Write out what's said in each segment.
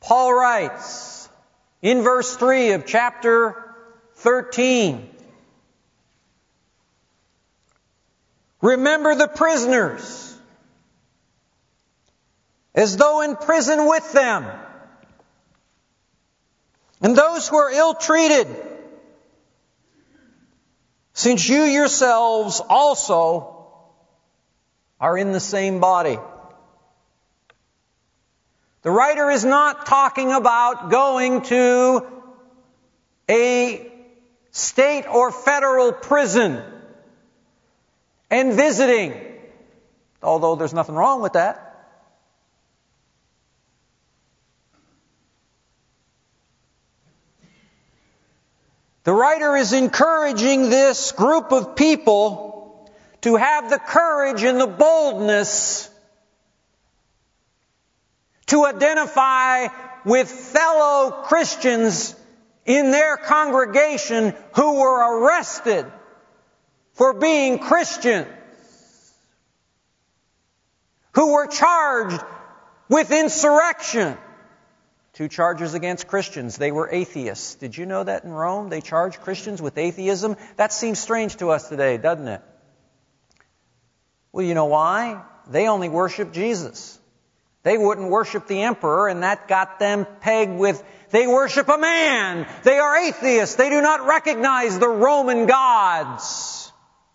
Paul writes in verse 3 of chapter 13, remember the prisoners as though in prison with them, and those who are ill-treated, since you yourselves also are in the same body. The writer is not talking about going to a state or federal prison and visiting, although there's nothing wrong with that. The writer is encouraging this group of people to have the courage and the boldness to identify with fellow Christians in their congregation who were arrested for being Christians, who were charged with insurrection. 2 charges against Christians. They were atheists. Did you know that in Rome they charged Christians with atheism? That seems strange to us today, doesn't it? Well, you know why? They only worship Jesus. They wouldn't worship the emperor, and that got them pegged with, they worship a man. They are atheists. They do not recognize the Roman gods.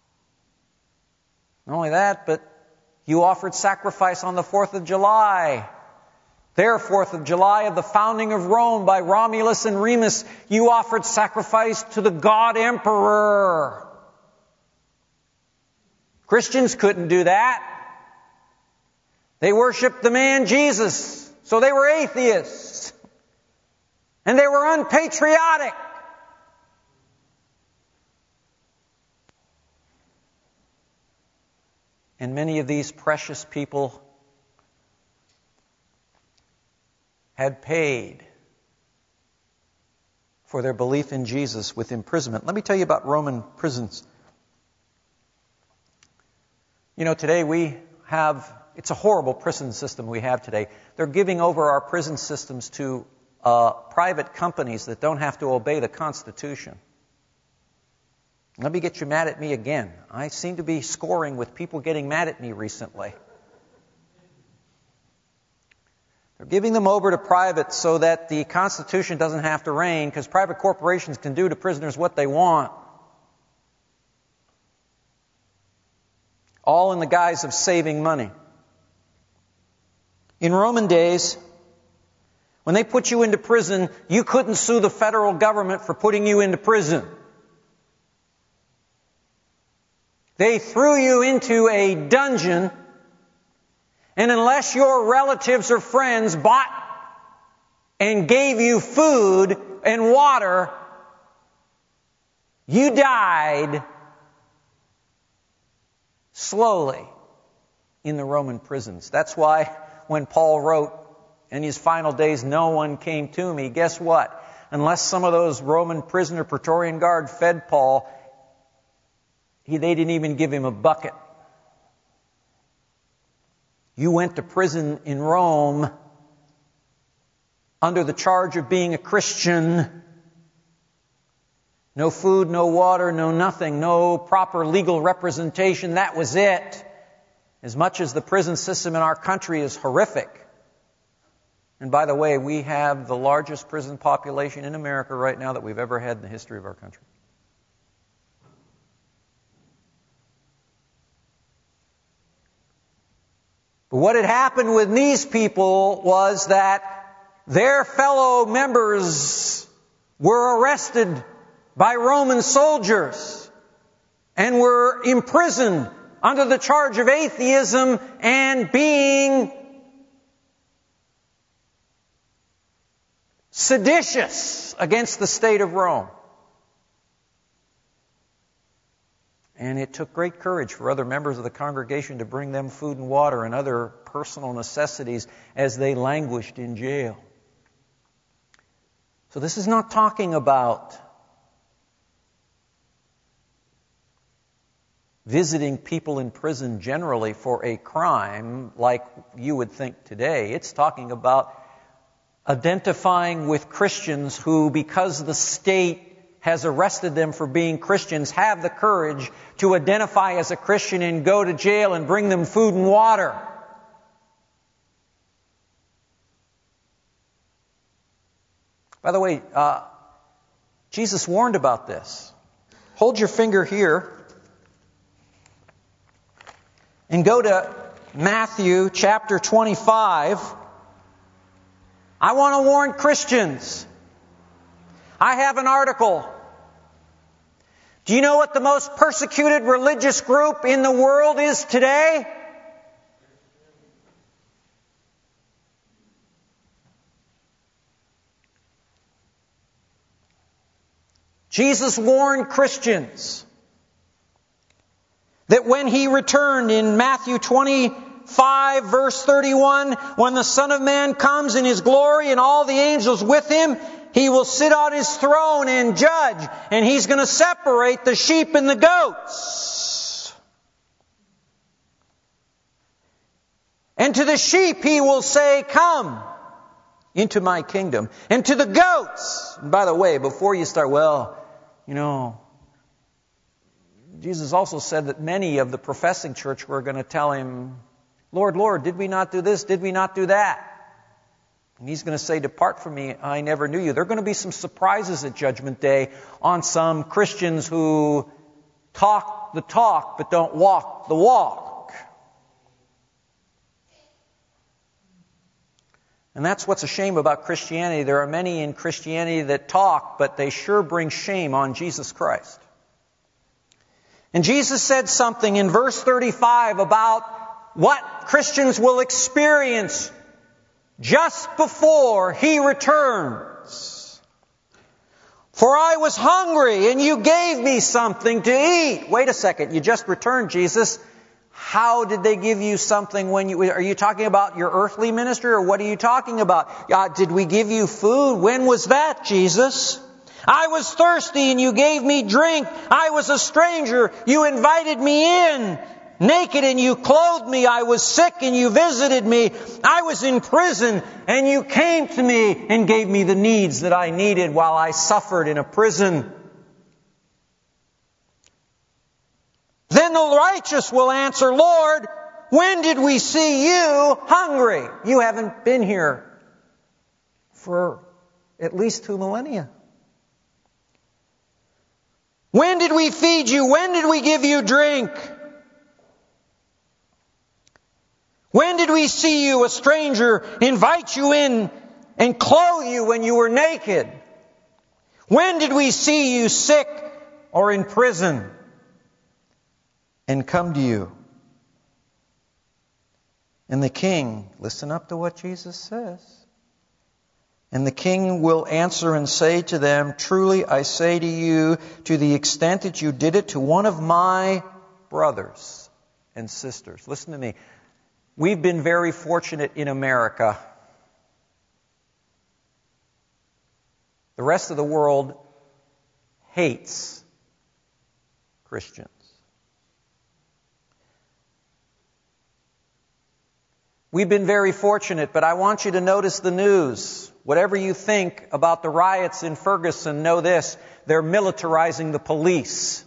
Not only that, but you offered sacrifice on the 4th of July. Their 4th of July of the founding of Rome by Romulus and Remus, you offered sacrifice to the God Emperor. Christians couldn't do that. They worshiped the man Jesus, so they were atheists. And they were unpatriotic. And many of these precious people had paid for their belief in Jesus with imprisonment. Let me tell you about Roman prisons. You know, today it's a horrible prison system we have today. They're giving over our prison systems to private companies that don't have to obey the Constitution. Let me get you mad at me again. I seem to be scoring with people getting mad at me recently. They're giving them over to private so that the Constitution doesn't have to reign, because private corporations can do to prisoners what they want. All in the guise of saving money. In Roman days, when they put you into prison, you couldn't sue the federal government for putting you into prison. They threw you into a dungeon, and unless your relatives or friends bought and gave you food and water, you died slowly in the Roman prisons. That's why when Paul wrote in his final days, no one came to me, guess what? Unless some of those Roman prisoner Praetorian Guard fed Paul, they didn't even give him a bucket. You went to prison in Rome under the charge of being a Christian. No food, no water, no nothing, no proper legal representation. That was it. As much as the prison system in our country is horrific. And by the way, we have the largest prison population in America right now that we've ever had in the history of our country. But what had happened with these people was that their fellow members were arrested by Roman soldiers and were imprisoned under the charge of atheism and being seditious against the state of Rome. And it took great courage for other members of the congregation to bring them food and water and other personal necessities as they languished in jail. So this is not talking about visiting people in prison generally for a crime like you would think today. It's talking about identifying with Christians who, because the state has arrested them for being Christians, have the courage to identify as a Christian and go to jail and bring them food and water. By the way, Jesus warned about this. Hold your finger here and go to Matthew chapter 25. I want to warn Christians. I have an article. Do you know what the most persecuted religious group in the world is today? Jesus warned Christians that when He returned in Matthew 25 verse 31, when the Son of Man comes in His glory and all the angels with Him, He will sit on His throne and judge, and He's going to separate the sheep and the goats. And to the sheep He will say, "Come into my kingdom." And to the goats, and by the way, before you start, Jesus also said that many of the professing church were going to tell Him, "Lord, Lord, did we not do this? Did we not do that?" And He's going to say, "Depart from me, I never knew you." There are going to be some surprises at Judgment Day on some Christians who talk the talk but don't walk the walk. And that's what's a shame about Christianity. There are many in Christianity that talk, but they sure bring shame on Jesus Christ. And Jesus said something in verse 35 about what Christians will experience just before He returns. "For I was hungry, and you gave me something to eat." Wait a second, you just returned, Jesus. How did they give you something are you talking about your earthly ministry, or what are you talking about? Did we give you food? When was that, Jesus? "I was thirsty, and you gave me drink. I was a stranger. You invited me in. Naked, and you clothed me. I was sick, and you visited me. I was in prison, and you came to me and gave me the needs that I needed while I suffered in a prison." Then the righteous will answer, "Lord, when did we see you hungry?" You haven't been here for at least 2 millennia. "When did we feed you? When did we give you drink? When did we see you, a stranger, invite you in and clothe you when you were naked? When did we see you sick or in prison and come to you?" And the king, listen up to what Jesus says. "And the king will answer and say to them, 'Truly I say to you, to the extent that you did it to one of my brothers and sisters.'" Listen to me. We've been very fortunate in America. The rest of the world hates Christians. We've been very fortunate, but I want you to notice the news. Whatever you think about the riots in Ferguson, know this: they're militarizing the police.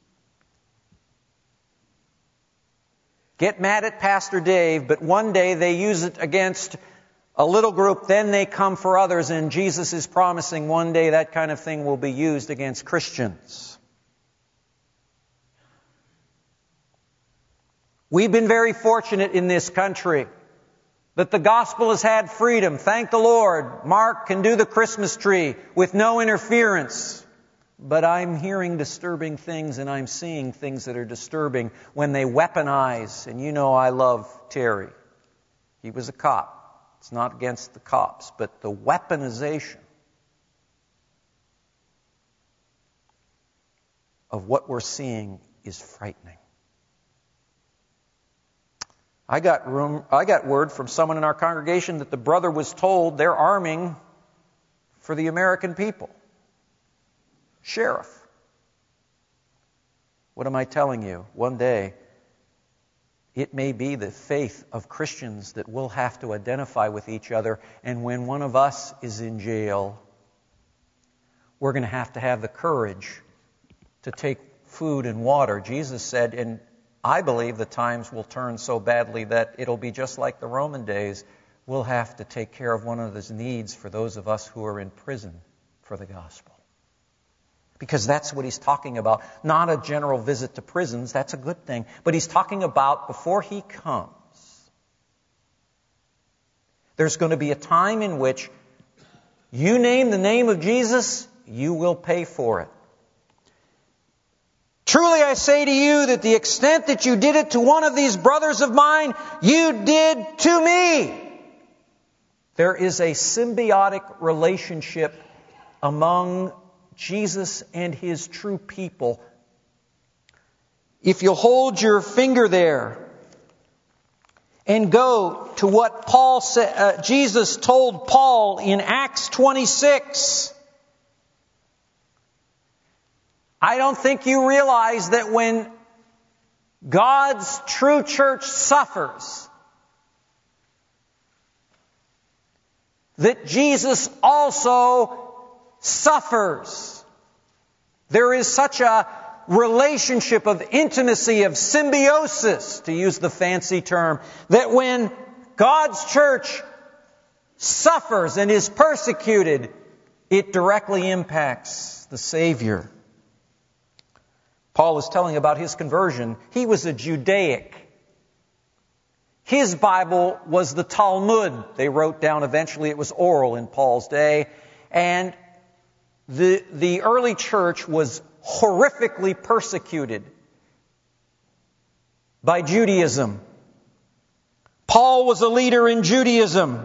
Get mad at Pastor Dave, but one day they use it against a little group, then they come for others, and Jesus is promising one day that kind of thing will be used against Christians. We've been very fortunate in this country that the gospel has had freedom. Thank the Lord. Mark can do the Christmas tree with no interference. But I'm hearing disturbing things, and I'm seeing things that are disturbing when they weaponize. And you know I love Terry. He was a cop. It's not against the cops, but the weaponization of what we're seeing is frightening. I got word from someone in our congregation that the brother was told they're arming for the American people. Sheriff. What am I telling you? One day, It may be the faith of Christians that we'll have to identify with each other. And when one of us is in jail, we're going to have the courage to take food and water. Jesus said, and I believe the times will turn so badly that it'll be just like the Roman days. We'll have to take care of one another's needs for those of us who are in prison for the gospel. Because that's what he's talking about. Not a general visit to prisons, that's a good thing. But he's talking about before he comes, there's going to be a time in which you name the name of Jesus, you will pay for it. Truly I say to you that the extent that you did it to one of these brothers of mine, you did to me. There is a symbiotic relationship among Jesus and His true people. If you'll hold your finger there and go to what Jesus told Paul in Acts 26. I don't think you realize that when God's true church suffers, that Jesus also suffers. There is such a relationship of intimacy, of symbiosis, to use the fancy term, that when God's church suffers and is persecuted, it directly impacts the Savior. Paul is telling about his conversion. He was a Judaic. His Bible was the Talmud. They wrote down eventually, it was oral in Paul's day. And the early church was horrifically persecuted by Judaism. Paul was a leader in Judaism.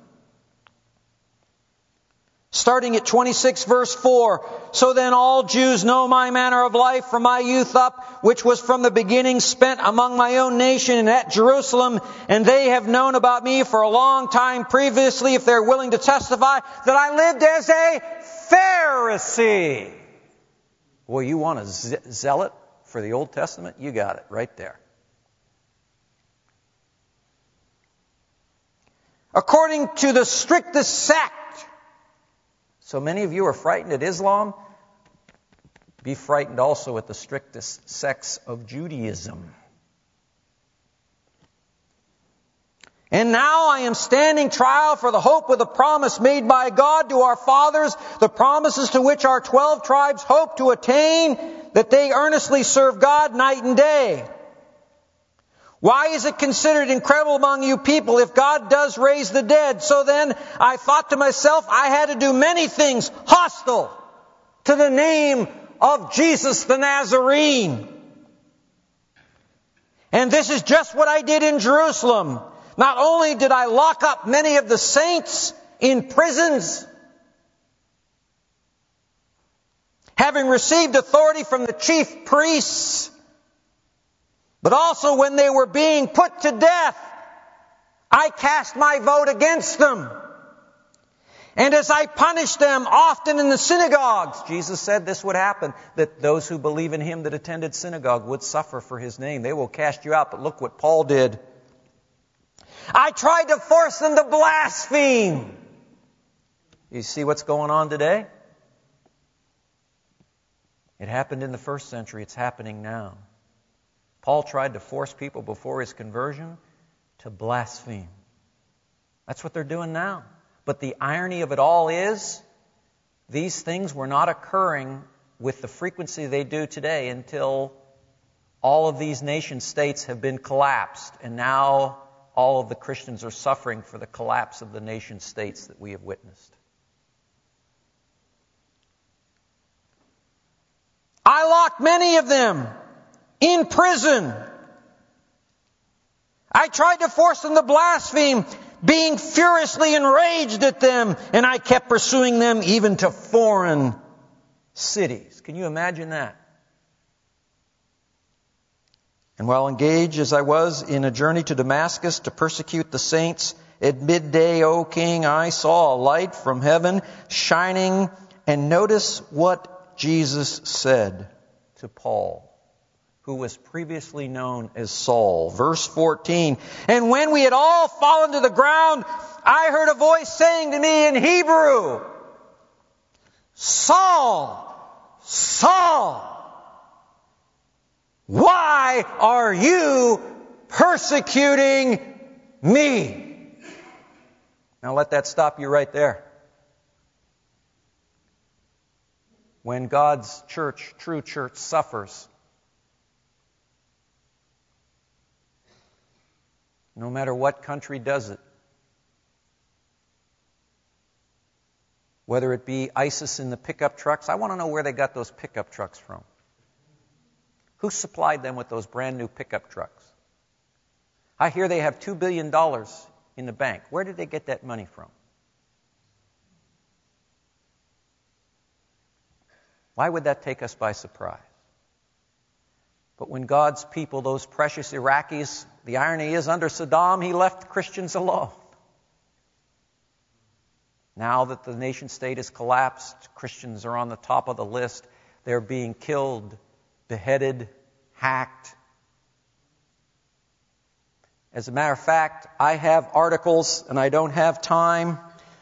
Starting at 26 verse 4, so then all Jews know my manner of life from my youth up, which was from the beginning spent among my own nation and at Jerusalem, and they have known about me for a long time previously, if they're willing to testify, that I lived as a Pharisee. Well, you want a zealot for the Old Testament? You got it right there. According to the strictest sect. So many of you are frightened at Islam. Be frightened also at the strictest sects of Judaism. And now I am standing trial for the hope of the promise made by God to our fathers, the promises to which our 12 tribes hope to attain, that they earnestly serve God night and day. Why is it considered incredible among you people if God does raise the dead? So then I thought to myself, I had to do many things hostile to the name of Jesus the Nazarene. And this is just what I did in Jerusalem. Not only did I lock up many of the saints in prisons, having received authority from the chief priests, but also when they were being put to death, I cast my vote against them. And as I punished them often in the synagogues, Jesus said this would happen, that those who believe in Him that attended synagogue would suffer for His name. They will cast you out, but look what Paul did. I tried to force them to blaspheme. You see what's going on today? It happened in the first century. It's happening now. Paul tried to force people before his conversion to blaspheme. That's what they're doing now. But the irony of it all is, these things were not occurring with the frequency they do today until all of these nation states have been collapsed. And now all of the Christians are suffering for the collapse of the nation states that we have witnessed. I locked many of them in prison. I tried to force them to blaspheme, being furiously enraged at them, and I kept pursuing them even to foreign cities. Can you imagine that? And while engaged as I was in a journey to Damascus to persecute the saints, at midday, O King, I saw a light from heaven shining, and notice what Jesus said to Paul, who was previously known as Saul. Verse 14, and when we had all fallen to the ground, I heard a voice saying to me in Hebrew, Saul, Saul, why are you persecuting me? Now let that stop you right there. When God's church, true church, suffers, no matter what country does it, whether it be ISIS in the pickup trucks, I want to know where they got those pickup trucks from. Who supplied them with those brand new pickup trucks? I hear they have $2 billion in the bank. Where did they get that money from? Why would that take us by surprise? But when God's people, those precious Iraqis, the irony is under Saddam, he left Christians alone. Now that the nation state has collapsed, Christians are on the top of the list. They're being killed, beheaded, hacked. As a matter of fact, I have articles, and I don't have time.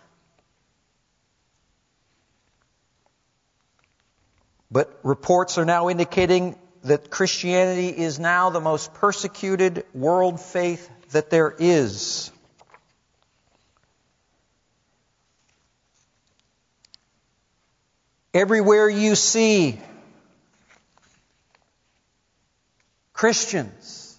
But reports are now indicating that Christianity is now the most persecuted world faith that there is. Everywhere you see Christians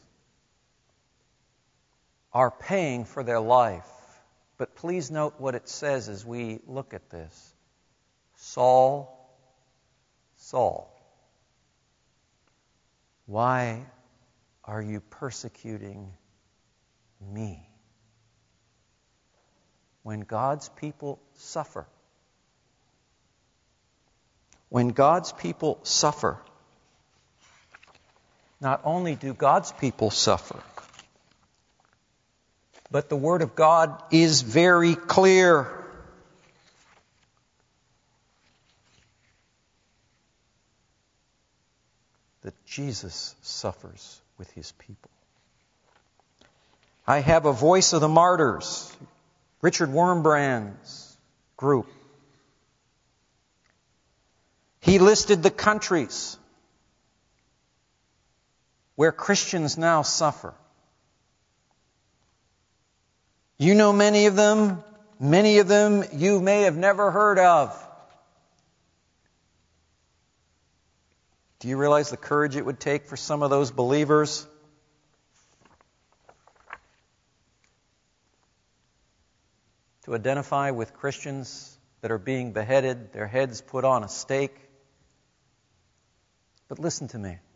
are paying for their life. But please note what it says as we look at this. Saul, Saul, why are you persecuting me? When God's people suffer, when God's people suffer, not only do God's people suffer, but the Word of God is very clear. That Jesus suffers with His people. I have a Voice of the Martyrs, Richard Wurmbrand's group. He listed the countries where Christians now suffer. You know many of them you may have never heard of. Do you realize the courage it would take for some of those believers to identify with Christians that are being beheaded, their heads put on a stake? But listen to me.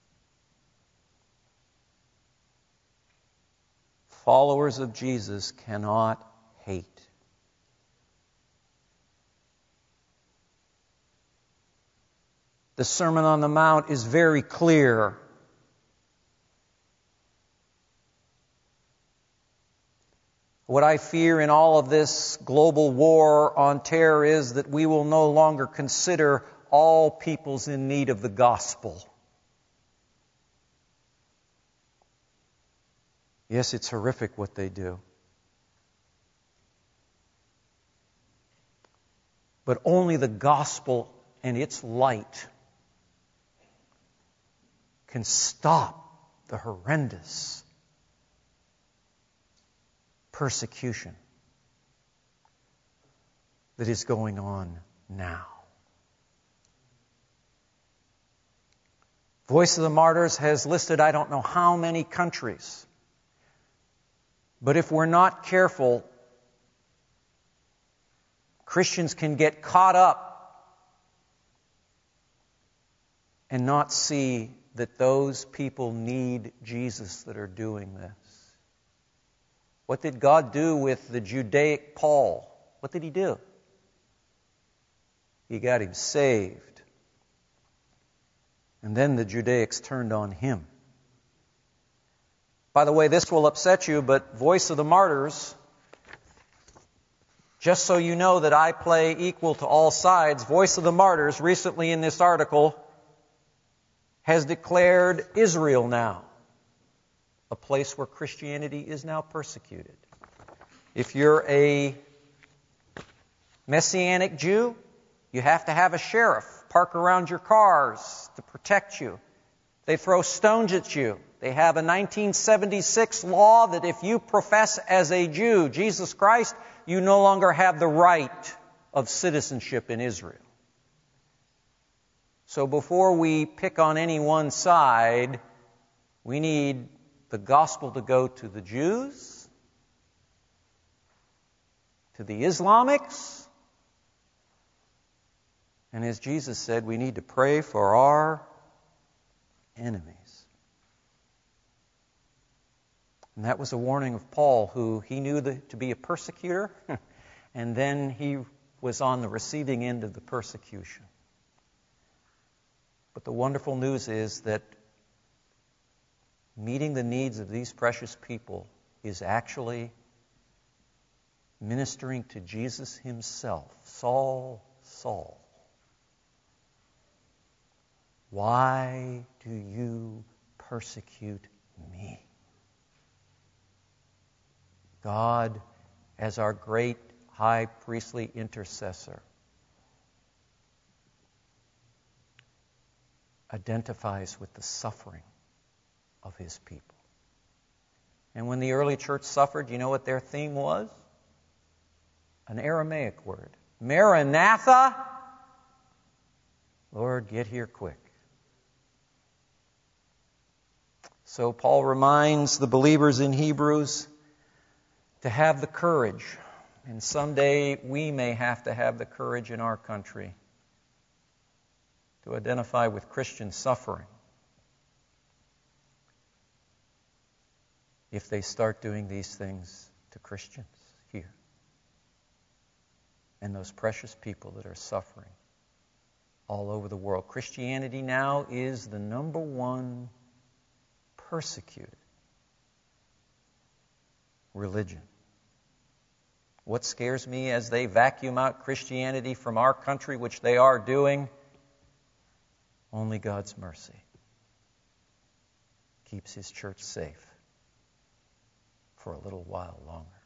Followers of Jesus cannot hate. The Sermon on the Mount is very clear. What I fear in all of this global war on terror is that we will no longer consider all peoples in need of the gospel. Yes, it's horrific what they do. But only the gospel and its light can stop the horrendous persecution that is going on now. Voice of the Martyrs has listed I don't know how many countries. But if we're not careful, Christians can get caught up and not see that those people need Jesus that are doing this. What did God do with the Judaic Paul? What did He do? He got him saved. And then the Judaics turned on him. By the way, this will upset you, but Voice of the Martyrs, just so you know that I play equal to all sides, Voice of the Martyrs recently in this article has declared Israel now a place where Christianity is now persecuted. If you're a Messianic Jew, you have to have a sheriff park around your cars to protect you. They throw stones at you. They have a 1976 law that if you profess as a Jew Jesus Christ, you no longer have the right of citizenship in Israel. So before we pick on any one side, we need the gospel to go to the Jews, to the Islamics, and as Jesus said, we need to pray for our enemies. And that was a warning of Paul, who he knew to be a persecutor, and then he was on the receiving end of the persecution. But the wonderful news is that meeting the needs of these precious people is actually ministering to Jesus himself. Saul, Saul, why do you persecute me? God, as our great high priestly intercessor, identifies with the suffering of his people. And when the early church suffered, you know what their theme was? An Aramaic word. Maranatha. Lord, get here quick. So Paul reminds the believers in Hebrews to have the courage. And someday we may have to have the courage in our country to identify with Christian suffering if they start doing these things to Christians here and those precious people that are suffering all over the world. Christianity now is the number one persecuted religion. What scares me as they vacuum out Christianity from our country, which they are doing, only God's mercy keeps his church safe for a little while longer.